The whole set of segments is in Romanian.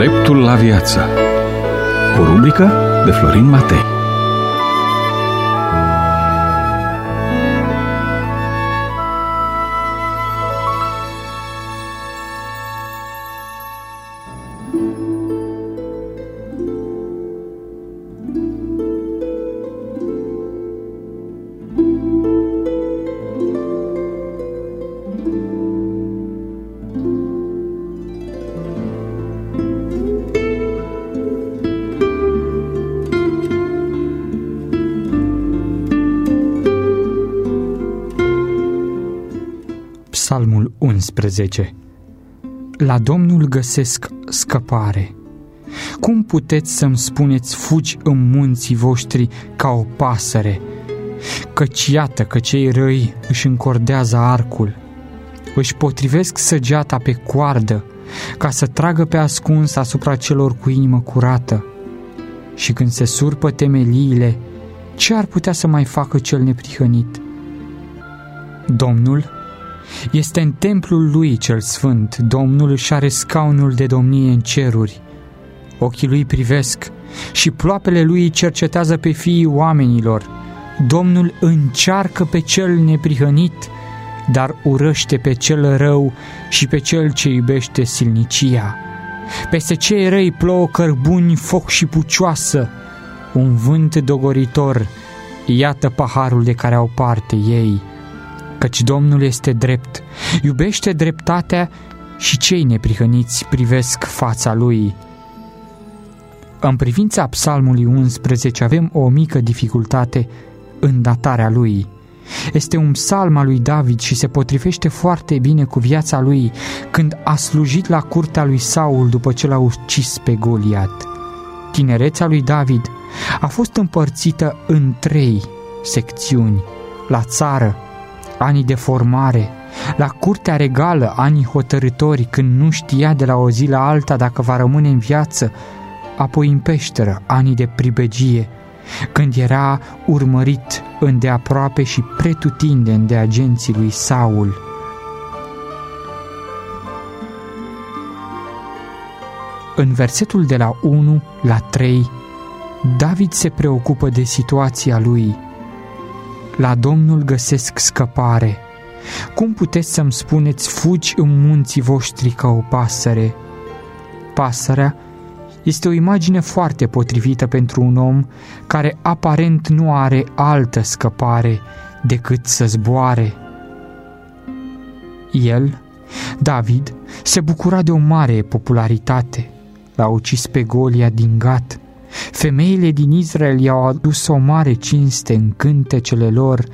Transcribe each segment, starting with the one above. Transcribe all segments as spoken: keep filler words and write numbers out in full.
Dreptul la viață. O rubrică de Florin Matei. Psalmul unsprezece. La Domnul găsesc scăpare. Cum puteți să-mi spuneți, fugi în munții voștri ca o pasăre? Căci iată că cei răi își încordează arcul, își potrivesc săgeata pe coardă, ca să tragă pe ascuns asupra celor cu inimă curată. Și când se surpă temeliile, ce ar putea să mai facă cel neprihănit? Domnul este în templul lui cel sfânt, Domnul își are scaunul de domnie în ceruri. Ochii lui privesc și ploapele lui cercetează pe fiii oamenilor. Domnul încearcă pe cel neprihănit, dar urăște pe cel rău și pe cel ce iubește silnicia. Peste cei răi plouă cărbuni, foc și pucioasă, un vânt dogoritor, iată paharul de care au parte ei. Căci Domnul este drept, iubește dreptatea și cei neprihăniți privesc fața Lui. În privința Psalmului unsprezece avem o mică dificultate în datarea lui. Este un psalm al lui David și se potrivește foarte bine cu viața lui când a slujit la curtea lui Saul după ce l-a ucis pe Goliat. Tinerețea lui David a fost împărțită în trei secțiuni: la țară, anii de formare; la curtea regală, anii hotărâtori, când nu știa de la o zi la alta dacă va rămâne în viață; apoi în peșteră, anii de pribegie, când era urmărit îndeaproape și pretutindeni de agenții lui Saul. În versetul de la unu la trei, David se preocupă de situația lui. La Domnul găsesc scăpare. Cum puteți să-mi spuneți, fugi în munții voștri ca o pasăre? Pasărea este o imagine foarte potrivită pentru un om care aparent nu are altă scăpare decât să zboare. El, David, se bucura de o mare popularitate. L-a ucis pe Goliat din Gat. Femeile din Israel i-au adus o mare cinste în cântecele lor.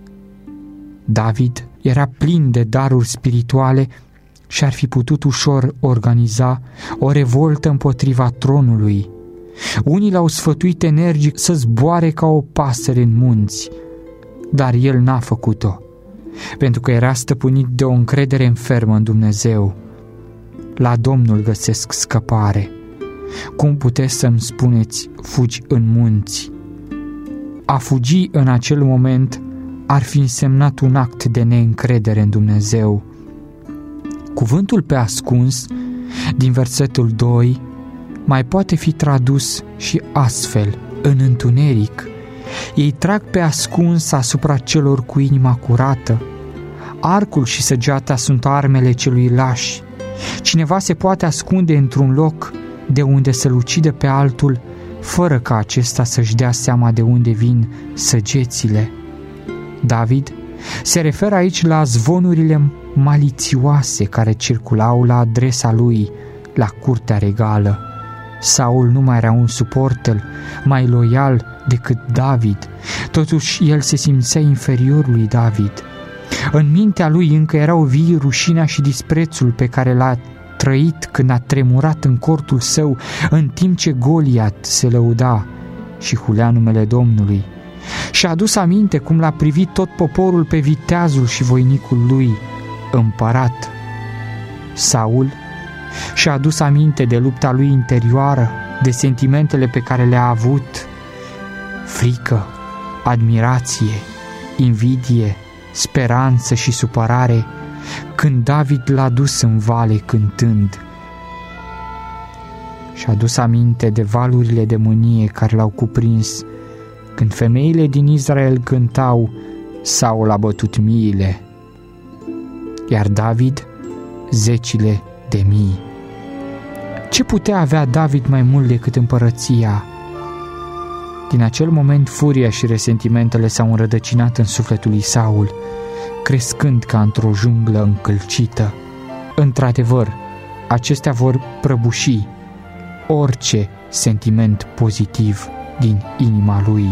David era plin de daruri spirituale și ar fi putut ușor organiza o revoltă împotriva tronului. Unii l-au sfătuit energic să zboare ca o pasăre în munți, dar el n-a făcut-o, pentru că era stăpânit de o încredere fermă în Dumnezeu. La Domnul găsesc scăpare. Cum puteți să-mi spuneți, fugi în munți? A fugi în acel moment ar fi însemnat un act de neîncredere în Dumnezeu. Cuvântul pe ascuns din versetul doi mai poate fi tradus și astfel: în întuneric. Ei trag pe ascuns asupra celor cu inima curată. Arcul și săgeata sunt armele celui laș. Cineva se poate ascunde într-un loc de unde să-l ucide pe altul, fără ca acesta să-și dea seama de unde vin săgețile. David se referă aici la zvonurile malițioase care circulau la adresa lui la curtea regală. Saul nu mai era un suporter mai loial decât David, totuși el se simțea inferior lui David. În mintea lui încă erau vii rușinea și disprețul pe care l-a trăit când a tremurat în cortul său, în timp ce Goliat se lăuda și hulea numele Domnului. Și-a adus aminte cum l-a privit tot poporul pe viteazul și voinicul lui, împărat. Saul și-a adus aminte de lupta lui interioară, de sentimentele pe care le-a avut: frică, admirație, invidie, speranță și supărare, când David l-a dus în vale cântând. și-a adus aminte de valurile de mânie care l-au cuprins când femeile din Israel cântau: Saul a bătut miile, iar David zecile de mii. Ce putea avea David mai mult decât împărăția? Din acel moment, furia și resentimentele s-au înrădăcinat în sufletul lui Saul, crescând ca într-o junglă încălcită. Într-adevăr, acestea vor prăbuși orice sentiment pozitiv din inima lui.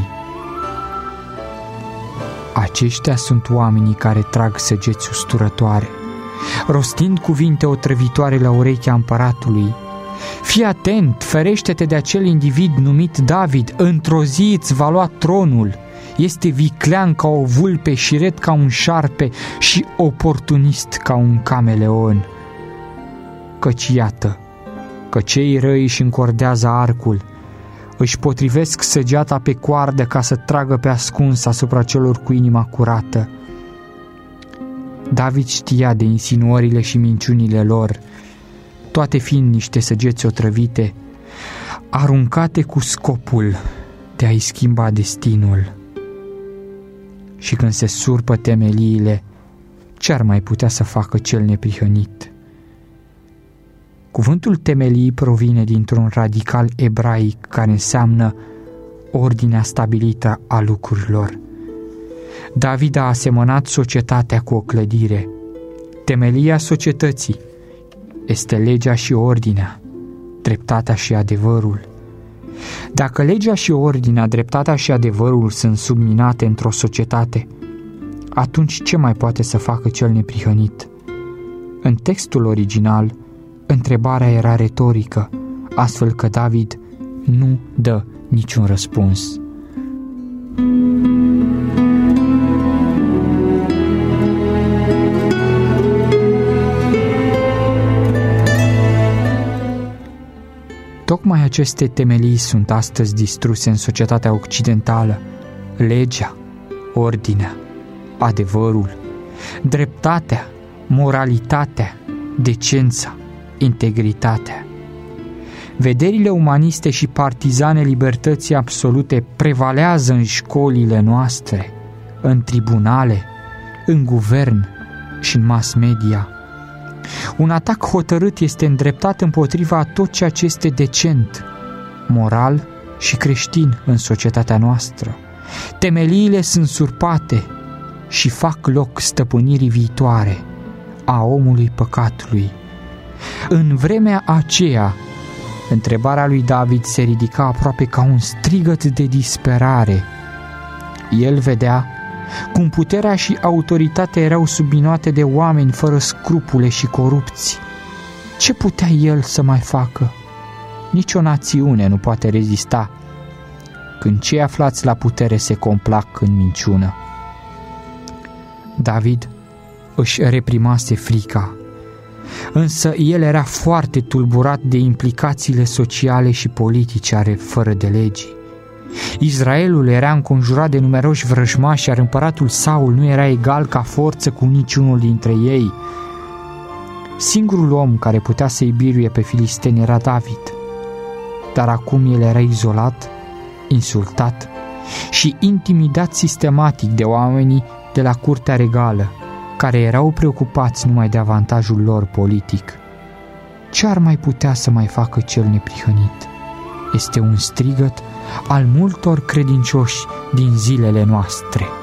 Aceștia sunt oamenii care trag săgeți usturătoare, rostind cuvinte otrăvitoare la urechea împăratului. Fii atent, ferește-te de acel individ numit David, într-o zi îți va lua tronul. Este viclean ca o vulpe și ret ca un șarpe și oportunist ca un cameleon. Căci iată că cei răi își încordează arcul, își potrivesc săgeata pe coardă ca să tragă pe ascuns asupra celor cu inima curată. David știa de insinuările și minciunile lor, toate fiind niște săgeți otrăvite, aruncate cu scopul de a-i schimba destinul. Și când se surpă temeliile, ce ar mai putea să facă cel neprihănit? Cuvântul temelii provine dintr-un radical ebraic care înseamnă ordinea stabilită a lucrurilor. David a asemănat societatea cu o clădire. Temelia societății este legea și ordinea, dreptatea și adevărul. Dacă legea și ordinea, dreptatea și adevărul sunt subminate într-o societate, atunci ce mai poate să facă cel neprihănit? În textul original, întrebarea era retorică, astfel că David nu dă niciun răspuns. Tocmai aceste temelii sunt astăzi distruse în societatea occidentală: legea, ordinea, adevărul, dreptatea, moralitatea, decența, integritatea. Vederile umaniste și partizane libertății absolute prevalează în școlile noastre, în tribunale, în guvern și în mass media. Un atac hotărât este îndreptat împotriva a tot ceea ce este decent, moral și creștin în societatea noastră. Temeliile sunt surpate și fac loc stăpânirii viitoare a omului păcatului. În vremea aceea, întrebarea lui David se ridica aproape ca un strigăt de disperare. El vedea cum puterea și autoritatea erau subminate de oameni fără scrupule și corupți. Ce putea el să mai facă? Nici o națiune nu poate rezista când cei aflați la putere se complac în minciună. David își reprimase frica, însă el era foarte tulburat de implicațiile sociale și politice ale fără de legii. Israelul era înconjurat de numeroși vrăjmași, iar împăratul Saul nu era egal ca forță cu niciunul dintre ei. Singurul om care putea să-i biruie pe filisteni era David, dar acum el era izolat, insultat și intimidat sistematic de oamenii de la curtea regală, care erau preocupați numai de avantajul lor politic. Ce ar mai putea să mai facă cel neprihănit? Este un strigăt al multor credincioși din zilele noastre.